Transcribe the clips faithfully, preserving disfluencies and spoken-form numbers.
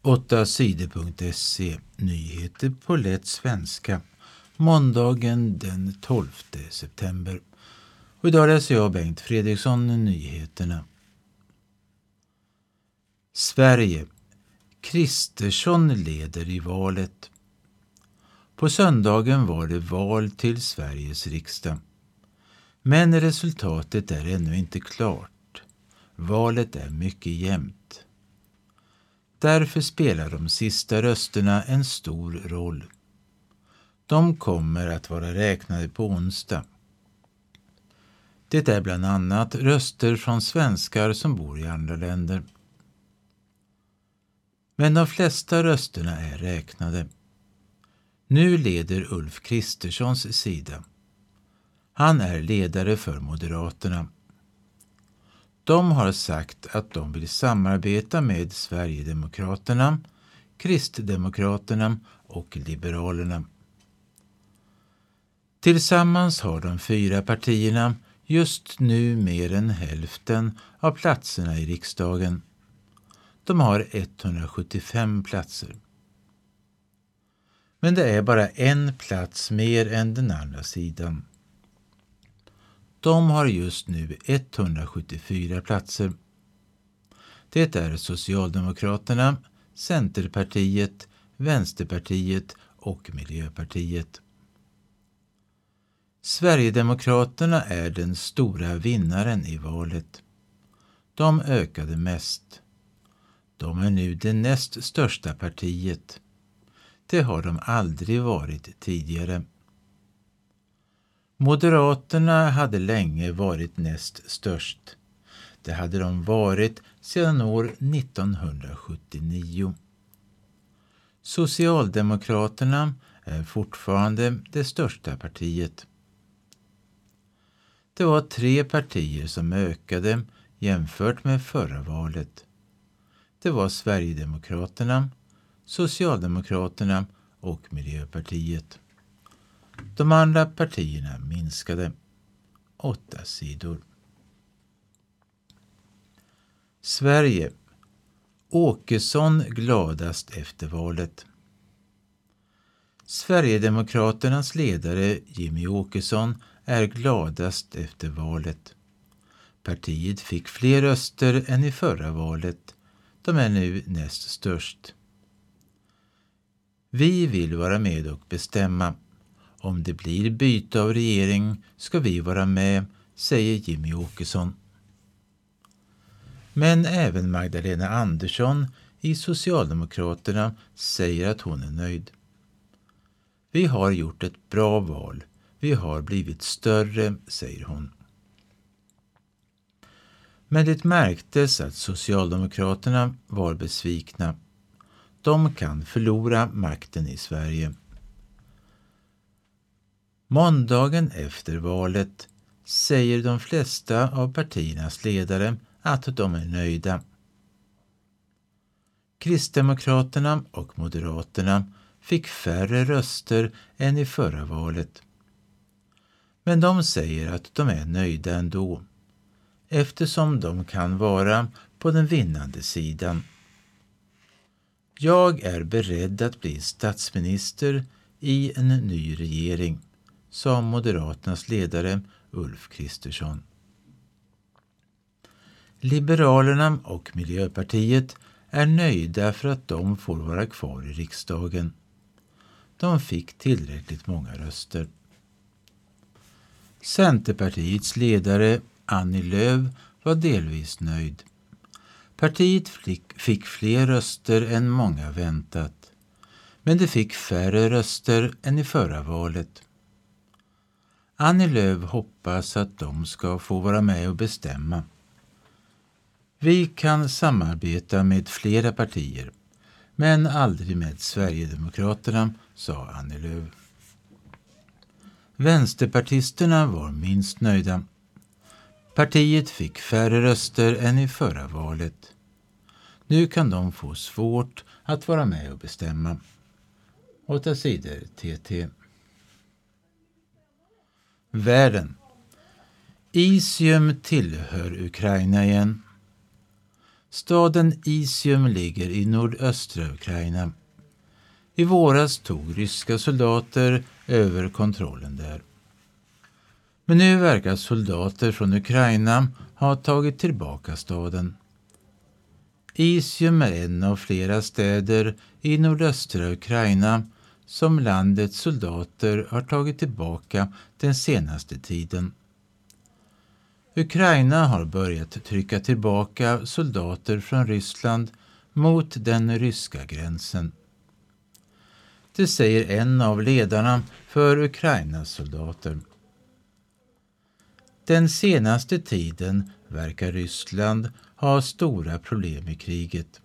åtta sidor punkt se Nyheter på lätt svenska. Måndagen den tolfte september. Och idag läser jag Bengt Fredriksson nyheterna. Sverige. Kristersson leder i valet. På söndagen var det val till Sveriges riksdag. Men resultatet är ännu inte klart. Valet är mycket jämnt. Därför spelar de sista rösterna en stor roll. De kommer att vara räknade på onsdag. Det är bland annat röster från svenskar som bor i andra länder. Men de flesta rösterna är räknade. Nu leder Ulf Kristerssons sida. Han är ledare för Moderaterna. De har sagt att de vill samarbeta med Sverigedemokraterna, Kristdemokraterna och Liberalerna. Tillsammans har de fyra partierna just nu mer än hälften av platserna i riksdagen. De har etthundrasjuttiofem platser. Men det är bara en plats mer än den andra sidan. De har just nu etthundrasjuttiofyra platser. Det är Socialdemokraterna, Centerpartiet, Vänsterpartiet och Miljöpartiet. Sverigedemokraterna är den stora vinnaren i valet. De ökade mest. De är nu det näst största partiet. Det har de aldrig varit tidigare. Moderaterna hade länge varit näst störst. Det hade de varit sedan år nittonhundrasjuttionio. Socialdemokraterna är fortfarande det största partiet. Det var tre partier som ökade jämfört med förra valet. Det var Sverigedemokraterna, Socialdemokraterna och Miljöpartiet. De andra partierna minskade. Åtta sidor. Sverige. Åkesson gladast efter valet. Sverigedemokraternas ledare Jimmie Åkesson är gladast efter valet. Partiet fick fler röster än i förra valet. De är nu näst störst. Vi vill vara med och bestämma. Om det blir byte av regering ska vi vara med, säger Jimmie Åkesson. Men även Magdalena Andersson i Socialdemokraterna säger att hon är nöjd. Vi har gjort ett bra val. Vi har blivit större, säger hon. Men det märktes att Socialdemokraterna var besvikna. De kan förlora makten i Sverige. Måndagen efter valet säger de flesta av partiernas ledare att de är nöjda. Kristdemokraterna och Moderaterna fick färre röster än i förra valet. Men de säger att de är nöjda ändå, eftersom de kan vara på den vinnande sidan. Jag är beredd att bli statsminister i en ny regering, sa Moderaternas ledare Ulf Kristersson. Liberalerna och Miljöpartiet är nöjda för att de får vara kvar i riksdagen. De fick tillräckligt många röster. Centerpartiets ledare Annie Lööf var delvis nöjd. Partiet fick fler röster än många väntat, men det fick färre röster än i förra valet. Annie Lööf hoppas att de ska få vara med och bestämma. Vi kan samarbeta med flera partier, men aldrig med Sverigedemokraterna, sa Annie Lööf. Vänsterpartisterna var minst nöjda. Partiet fick färre röster än i förra valet. Nu kan de få svårt att vara med och bestämma. Åtta sidor T T. Världen. Isium tillhör Ukraina igen. Staden Izium ligger i nordöstra Ukraina. I våras tog ryska soldater över kontrollen där. Men nu verkar soldater från Ukraina ha tagit tillbaka staden. Izium är en av flera städer i nordöstra Ukraina som landets soldater har tagit tillbaka den senaste tiden. Ukraina har börjat trycka tillbaka soldater från Ryssland mot den ryska gränsen. Det säger en av ledarna för Ukrainas soldater. Den senaste tiden verkar Ryssland ha stora problem i kriget.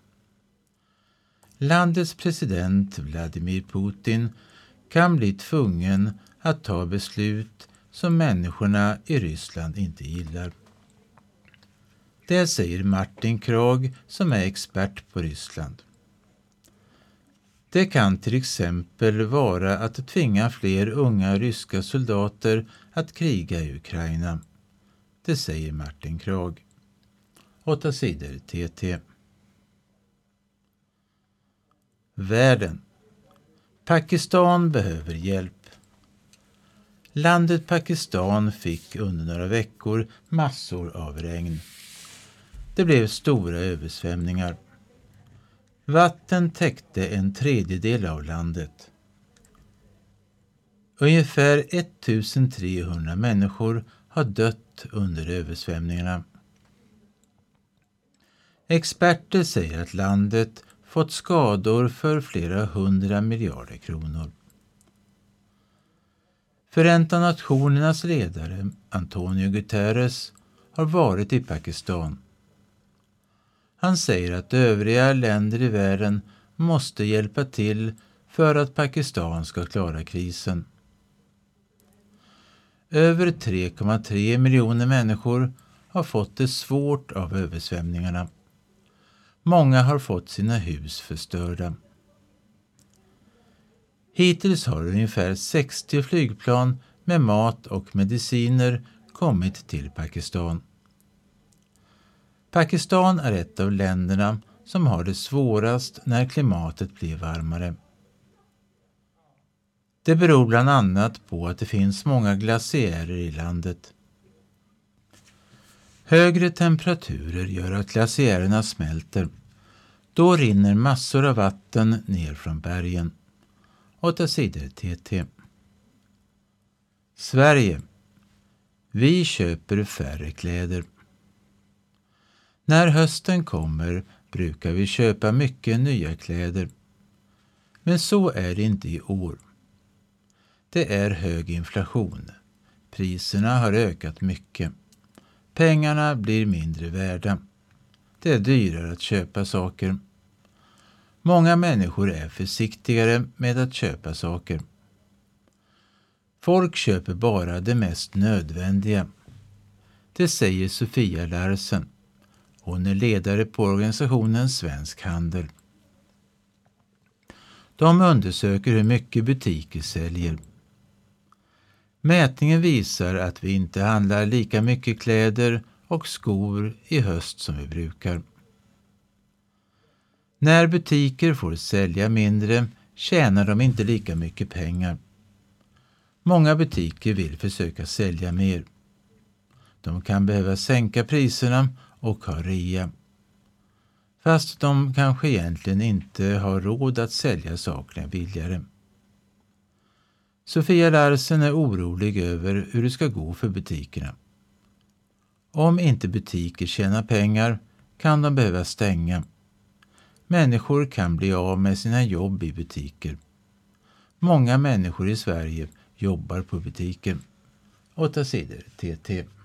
Landets president Vladimir Putin kan bli tvungen att ta beslut som människorna i Ryssland inte gillar. Det säger Martin Krog som är expert på Ryssland. Det kan till exempel vara att tvinga fler unga ryska soldater att kriga i Ukraina. Det säger Martin Krog. Åtta sidor T T. Världen. Pakistan behöver hjälp. Landet Pakistan fick under några veckor massor av regn. Det blev stora översvämningar. Vatten täckte en tredjedel av landet. Ungefär ettusentrehundra människor har dött under översvämningarna. Experter säger att landet fått skador för flera hundra miljarder kronor. Förenta nationernas ledare Antonio Guterres har varit i Pakistan. Han säger att övriga länder i världen måste hjälpa till för att Pakistan ska klara krisen. Över tre komma tre miljoner människor har fått det svårt av översvämningarna. Många har fått sina hus förstörda. Hittills har ungefär sextio flygplan med mat och mediciner kommit till Pakistan. Pakistan är ett av länderna som har det svårast när klimatet blir varmare. Det beror bland annat på att det finns många glaciärer i landet. Högre temperaturer gör att glaciärerna smälter. Då rinner massor av vatten ner från bergen. Åtta sidor T T. Sverige. Vi köper färre kläder. När hösten kommer brukar vi köpa mycket nya kläder. Men så är det inte i år. Det är hög inflation. Priserna har ökat mycket. Pengarna blir mindre värda. Det är dyrare att köpa saker. Många människor är försiktigare med att köpa saker. Folk köper bara det mest nödvändiga. Det säger Sofia Larsen. Hon är ledare på organisationen Svensk Handel. De undersöker hur mycket butiker säljer. Mätningen visar att vi inte handlar lika mycket kläder och skor i höst som vi brukar. När butiker får sälja mindre tjänar de inte lika mycket pengar. Många butiker vill försöka sälja mer. De kan behöva sänka priserna och ha rea. Fast de kanske egentligen inte har råd att sälja sakerna billigare. Sofia Larsen är orolig över hur det ska gå för butikerna. Om inte butiker tjänar pengar kan de behöva stänga. Människor kan bli av med sina jobb i butiker. Många människor i Sverige jobbar på butiker. Åtta sidor T T.